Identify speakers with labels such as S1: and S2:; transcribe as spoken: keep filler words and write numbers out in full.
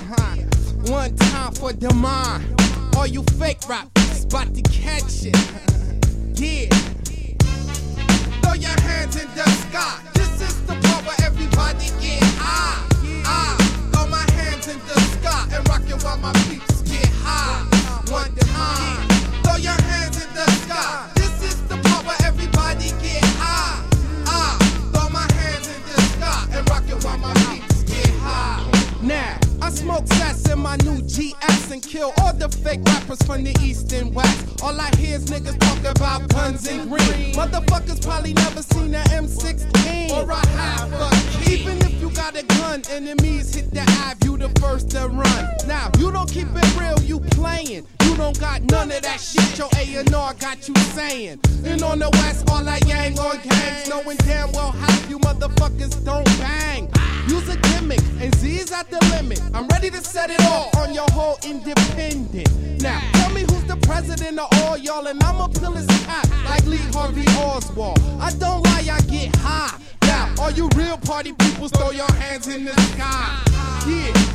S1: Huh. One time for Demond. All you fake rappers about to catch it. Yeah. Throw your hands in the sky. This is the part where everybody get high. I throw my hands in the sky and rock it while my peeps get high. One time. Throw your hands in the sky. This is the part where everybody get high. I throw my hands in the sky and rock it while my peeps get high. Now, I smoke sass in my new G S and kill all the fake rappers from the east and west. All I hear is niggas talk about guns and green. Motherfuckers probably never seen an M sixteen or a half a key. Even if you got a gun, enemies hit the ave, you the first to run. Now, you don't keep it real, you playing. You don't got none of that shit your A and R got you saying. And on the west, all I yang on gangs, knowing damn well half you motherfuckers don't bang. Use a gimmick, and Z's at the limit. I'm ready to set it off on your whole independent. Now, tell me who's the president of all y'all, and I'ma peel his cap like Lee Harvey Oswald. I don't lie, I get high. Now, all you real party people, throw your hands in the sky. Yeah,